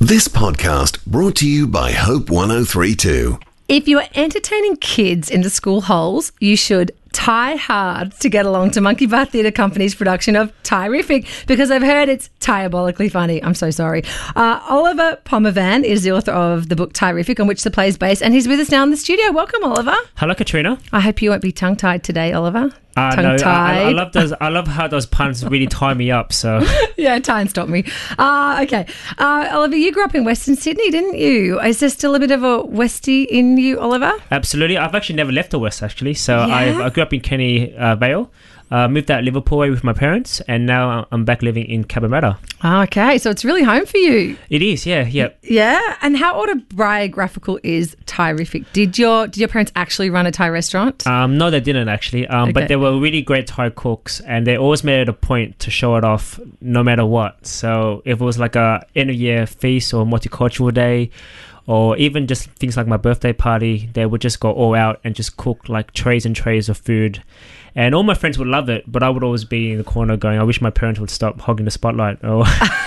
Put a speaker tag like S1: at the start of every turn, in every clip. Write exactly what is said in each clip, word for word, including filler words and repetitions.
S1: This podcast brought to you by Hope one oh three point two.
S2: If you are entertaining kids in the school holes, you should tie hard to get along to Monkey Bar Theatre Company's production of Tyrific, because I've heard it's diabolically funny. I'm so sorry. Uh, Oliver Pomervan is the author of the book Tyrific, on which the play is based, and he's with us now in the studio. Welcome, Oliver.
S3: Hello, Katrina.
S2: I hope you won't be tongue-tied today, Oliver.
S3: Uh, no, I, I love those. I love how those puns really tie me up. So
S2: yeah, tie and stop me. Uh, okay, uh, Oliver, you grew up in Western Sydney, didn't you? Is there still a bit of a Westie in you, Oliver?
S3: Absolutely. I've actually never left the West, actually. So
S2: Yeah?
S3: I, I grew up in Kenny uh, Vale. Uh, moved out Liverpool with my parents, and now I'm back living in Cabramatta.
S2: Okay, so it's really home for you.
S3: It is, yeah, yeah.
S2: Yeah, and how autobiographical is Tyrific? Did your did your parents actually run a Thai restaurant?
S3: Um, no, they didn't actually, um,
S2: Okay.
S3: but they were really great Thai cooks, and they always made it a point to show it off no matter what. So if it was like a end of year feast or multicultural day, or even just things like my birthday party, they would just go all out and just cook like trays and trays of food. And all my friends would love it, but I would always be in the corner going, I wish my parents would stop hogging the spotlight. Oh,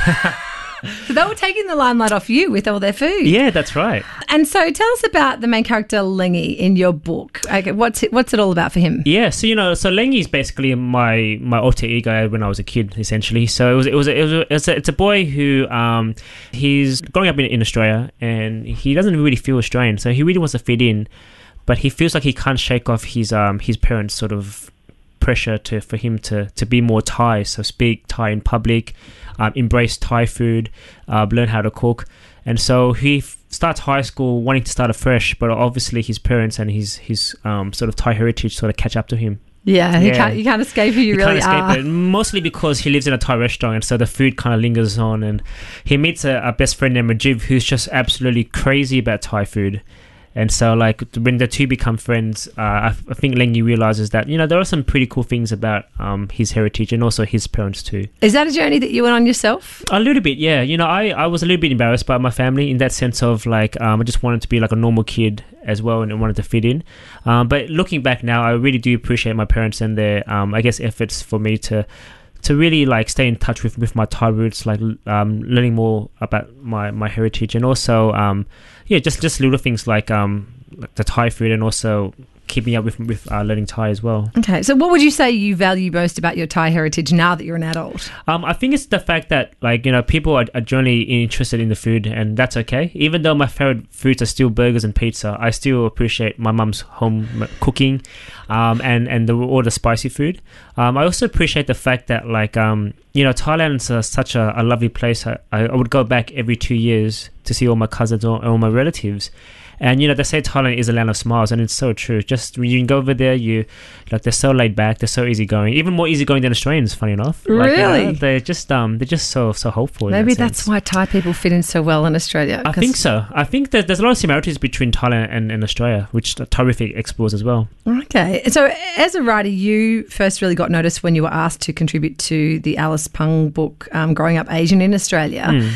S2: So they were taking the limelight off you with all their food.
S3: yeah, that's right.
S2: And so tell us about the main character, Lengy, in your book. Okay, what's it, what's it all about for him?
S3: Yeah, so you know, so Lengy is basically my my alter ego when I was a kid, essentially. So it was it was it was a, it's, a, it's a boy who um he's growing up in, in Australia, and he doesn't really feel Australian, so he really wants to fit in, but he feels like he can't shake off his um his parents' sort of pressure to for him to to be more Thai, so speak Thai in public, um, embrace Thai food, uh, learn how to cook. And so he f- starts high school wanting to start afresh, but obviously his parents and his his um, sort of Thai heritage sort of catch up to him.
S2: Yeah, You,
S3: Yeah.
S2: can't, you can't escape who you,
S3: You
S2: really
S3: can't escape
S2: are.
S3: it, mostly because he lives in a Thai restaurant, and so the food kind of lingers on. And he meets a, a best friend named Rajiv, who's just absolutely crazy about Thai food. And so, like, when the two become friends, uh, I, I think Lengy realizes that, you know, there are some pretty cool things about um, his heritage and also his parents too.
S2: Is that a journey that you went on yourself?
S3: A little bit, yeah. You know, I, I was a little bit embarrassed by my family in that sense of, like, um, I just wanted to be like a normal kid as well and wanted to fit in. Um, but looking back now, I really do appreciate my parents and their, um, I guess, efforts for me to to really like stay in touch with, with my Thai roots, like um, learning more about my, my heritage, and also um, yeah, just, just little things like um, like the Thai food, and also keeping up with with uh, learning Thai as well.
S2: Okay, so what would you say you value most about your Thai heritage now that you're an adult?
S3: Um, I think it's the fact that, like, you know, people are, are generally interested in the food, and that's okay. Even though my favorite foods are still burgers and pizza, I still appreciate my mum's home cooking, um, and and the, all the spicy food. Um, I also appreciate the fact that, like, um, you know, Thailand's uh, such a, a lovely place. I, I would go back every two years to see all my cousins or all my relatives. And, you know, they say Thailand is a land of smiles, and it's so true. Just when you can go over there, you like they're so laid back, they're so easygoing, even more easygoing than Australians. Funny enough, like, you know,
S2: Really?
S3: they're just um, they're just so so hopeful. in
S2: Maybe
S3: that
S2: that's
S3: sense.
S2: why Thai people fit in so well in Australia.
S3: I
S2: 'cause-
S3: think so. I think that there's a lot of similarities between Thailand and, and Australia, which Tyrific explores as well.
S2: Okay. So as a writer, you first really got noticed when you were asked to contribute to the Alice Pung book, um, Growing Up Asian in Australia.
S3: Mm.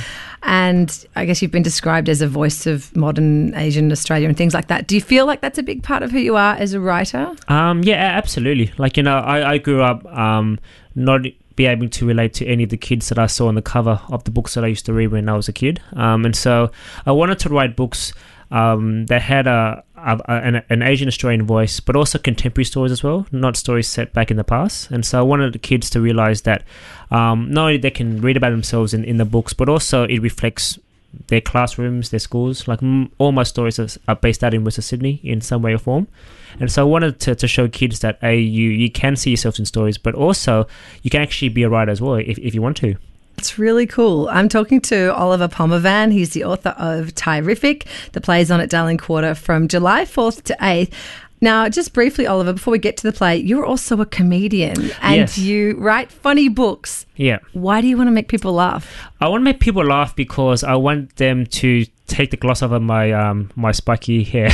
S2: And I guess you've been described as a voice of modern Asian Australia and things like that. Do you feel like that's a big part of who you are as a writer?
S3: Um, yeah, absolutely. Like, you know, I, I grew up um, not be able to relate to any of the kids that I saw on the cover of the books that I used to read when I was a kid. Um, and so I wanted to write books um, that had a, a, an, an Asian Australian voice, but also contemporary stories as well, not stories set back in the past. And so I wanted the kids to realize that um, not only they can read about themselves in, in the books, but also it reflects their classrooms, their schools. Like m- all my stories are, are based out in Western Sydney in some way or form. And so I wanted to, to show kids that A, you, you can see yourself in stories, but also you can actually be a writer as well if, if you want to.
S2: It's really cool. I'm talking to Oliver Pomervan. He's the author of Tyrific. The play's on at Darling Quarter from July fourth to eighth. Now, just briefly, Oliver, before we get to the play, you're also a comedian and
S3: Yes.
S2: you write funny books.
S3: Yeah.
S2: Why do you want to make people laugh?
S3: I want to make people laugh because I want them to take the gloss off of my um my spiky hair.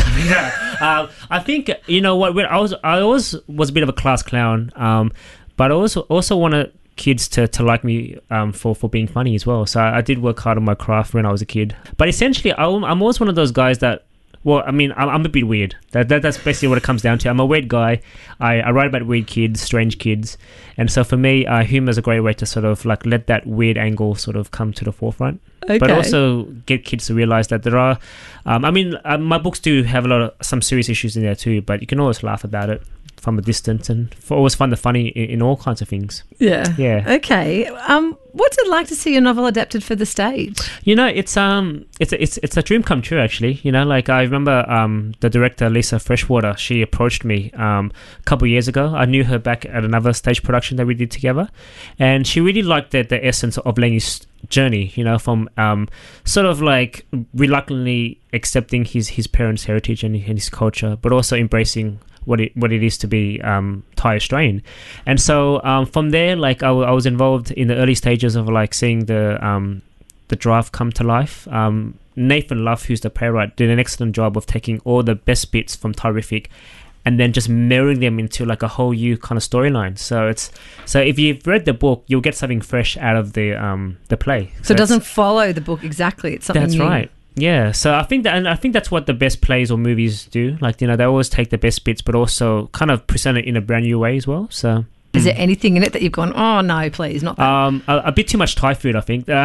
S3: um, I think, you know what, when I was I always was a bit of a class clown, um, but I also also wanted kids to, to like me um for, for being funny as well. So I, I did work hard on my craft when I was a kid. But essentially, I'm, I'm always one of those guys that well, I mean, I'm, I'm a bit weird. That, that That's basically what it comes down to. I'm a weird guy. I, I write about weird kids, strange kids. And so for me, uh, humor is a great way to sort of like let that weird angle sort of come to the forefront.
S2: Okay.
S3: But also get kids to realize that there are, um, I mean, uh, my books do have a lot of some serious issues in there too, but you can always laugh about it from a distance and for always find the funny in, in all kinds of things.
S2: Yeah.
S3: Yeah.
S2: Okay. Um, what's it like to see your novel adapted for the stage?
S3: You know, it's um, it's a, it's it's a dream come true actually. You know, like I remember um, the director Lisa Freshwater. She approached me um a couple of years ago. I knew her back at another stage production that we did together, and she really liked the the essence of Lenny's journey. You know, from um sort of like reluctantly accepting his his parents' heritage and, and his culture, but also embracing what it what it is to be um, Thai Australian. And so um, from there, like I, w- I was involved in the early stages of like seeing the um, the draft come to life. Um, Nathan Luff, who's the playwright, did an excellent job of taking all the best bits from Thai-rific and then just mirroring them into like a whole new kind of storyline. So it's so if you've read the book, you'll get something fresh out of the um, the play.
S2: So, so it doesn't follow the book exactly. It's something
S3: that's
S2: new.
S3: right. Yeah, so I think that, and I think that's what the best plays or movies do. Like, you know, they always take the best bits, but also kind of present it in a brand new way as well. So,
S2: is there anything in it that you've gone, oh no, please, not that?
S3: Um, a, a bit too much Thai food, I think. Uh,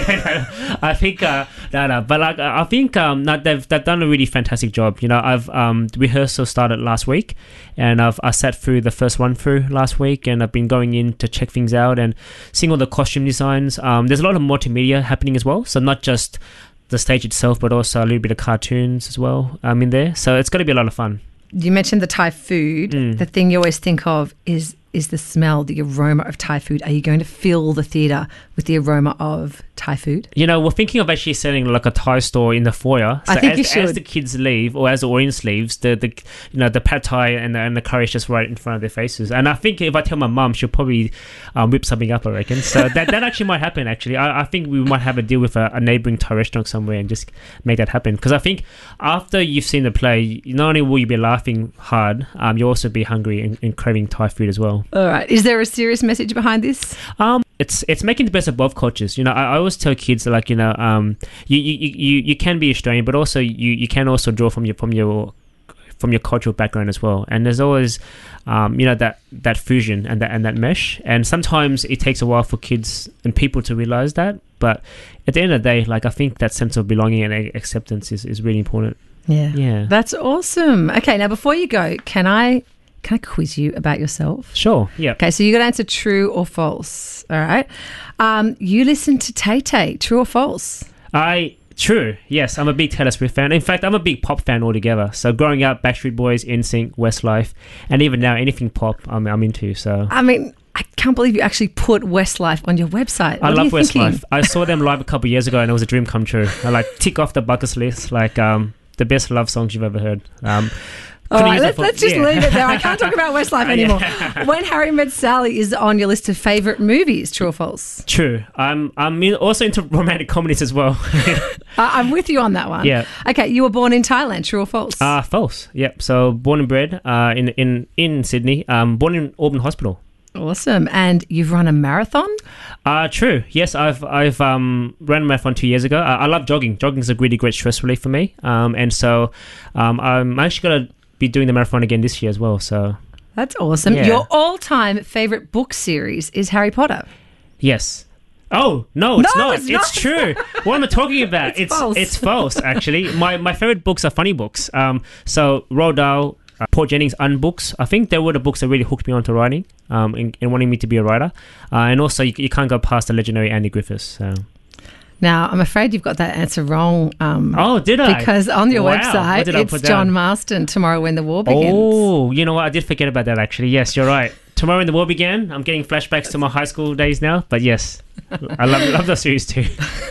S3: I think, uh, no, no, but like, I think um, no, they've they've done a really fantastic job. You know, I've um, the rehearsal started last week, and I've I sat through the first one through last week, and I've been going in to check things out and seeing all the costume designs. Um, there's a lot of multimedia happening as well, so not just the stage itself, but also a little bit of cartoons as well um, in there. So it's going to be a lot of fun.
S2: You mentioned the Thai food.
S3: Mm.
S2: The thing you always think of is is the smell, the aroma of Thai food. Are you going to fill the theatre with the aroma of Thai food?
S3: You know, we're thinking of actually setting like a Thai store in the foyer. So
S2: I think
S3: as,
S2: you should.
S3: as the kids leave, or as the audience leaves, the, the you know the pad Thai and the, and the curry is just right in front of their faces. And I think if I tell my mum, she'll probably um, whip something up, I reckon. So that, that actually might happen, actually. I, I think we might have a deal with a, a neighbouring Thai restaurant somewhere and just make that happen. Because I think after you've seen the play, not only will you be laughing hard, um, you'll also be hungry and, and craving Thai food as well.
S2: All right. Is there a serious message behind this?
S3: Um, it's it's making the best of both cultures. You know, I, I always tell kids like, you know, um, you, you, you, you can be Australian, but also you, you can also draw from your from your from your cultural background as well. And there's always, um, you know, that, that fusion and that and that mesh. And sometimes it takes a while for kids and people to realize that. But at the end of the day, like I think that sense of belonging and acceptance is, is really important.
S2: Yeah,
S3: yeah,
S2: that's awesome. Okay, now before you go, can I? Can I quiz you about yourself?
S3: Sure, yeah.
S2: Okay, so you got to answer true or false, all right? Um, you listen to Tay-Tay, true or false?
S3: I, true, yes. I'm a big Taylor Swift fan. In fact, I'm a big pop fan altogether. So growing up, Backstreet Boys, N Sync, Westlife, and even now, anything pop I'm, I'm into, so...
S2: I mean... I can't believe you actually put Westlife on your website. What
S3: I love
S2: Westlife.
S3: Thinking? I saw them live a couple of years ago and it was a dream come true. I like tick off the bucket list, like um, the best love songs you've ever heard. Um,
S2: All right, let's,
S3: for,
S2: let's just
S3: yeah.
S2: leave it there. I can't talk about Westlife anymore. Yeah. When Harry Met Sally is on your list of favourite movies, true or false?
S3: True. I'm I'm in, also into romantic comedies as well.
S2: uh, I'm with you on that one.
S3: Yeah.
S2: Okay, you were born in Thailand, true or false?
S3: Uh, false. Yep. So born and bred uh, in, in, in Sydney, um, born in Auburn Hospital.
S2: Awesome. And you've run a marathon?
S3: Uh, true. Yes, I've I've um, ran a marathon two years ago. I, I love jogging. Jogging is a really great stress relief for me. Um, and so um, I'm actually going to be doing the marathon again this year as well. So
S2: that's awesome.
S3: Yeah.
S2: Your all-time favourite book series is Harry Potter.
S3: Yes. Oh, no, it's
S2: no,
S3: not.
S2: It's,
S3: it's
S2: not.
S3: true. What am I talking about?
S2: It's,
S3: it's
S2: false.
S3: It's false, actually. My my favourite books are funny books. Um, so Roald Dahl, uh, Paul Jennings' Unbooks. I think they were the books that really hooked me onto writing um, and, and wanting me to be a writer. Uh, and also, you, you can't go past the legendary Andy Griffiths. So.
S2: Now, I'm afraid you've got that answer wrong. Um,
S3: oh, did I?
S2: Because on your
S3: wow.
S2: website, it's John Marston, Tomorrow When the War Begins.
S3: Oh, you know what? I did forget about that, actually. Yes, you're right. Tomorrow When the War Began. I'm getting flashbacks to my high school days now. But yes, I love, love the series too.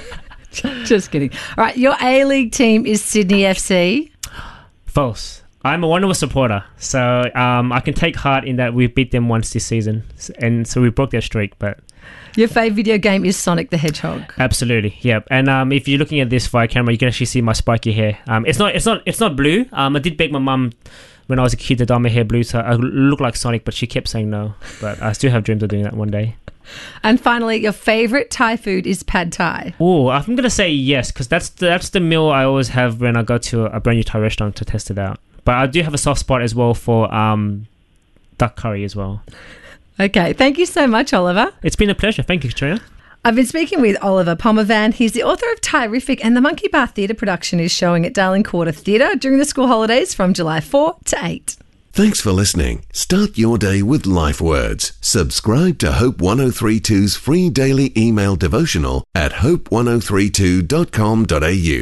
S2: Just kidding. All right, your A-League team is Sydney F C.
S3: False. I'm a wonderful supporter. So um, I can take heart in that we beat them once this season. And so we broke their streak, but
S2: Your favourite video game is Sonic the Hedgehog.
S3: Absolutely, yeah. And um, if you're looking at this via camera, you can actually see my spiky hair. Um, it's not, it's not, it's not blue. Um, I did beg my mum when I was a kid to dye my hair blue, so I look like Sonic, but she kept saying no. But I still have dreams of doing that one day.
S2: And finally, your favourite Thai food is pad Thai.
S3: Oh, I'm going to say yes, because that's the, that's the meal I always have when I go to a brand new Thai restaurant to test it out. But I do have a soft spot as well for um, duck curry as well.
S2: Okay, thank you so much, Oliver.
S3: It's been a pleasure. Thank you, Katrina.
S2: I've been speaking with Oliver Pomervan. He's the author of Thai-rific, and the Monkey Bar Theatre production is showing at Darling Quarter Theatre during the school holidays from July fourth to eighth.
S1: Thanks for listening. Start your day with Life Words. Subscribe to Hope one oh three two's free daily email devotional at hope one oh three two dot com dot a u.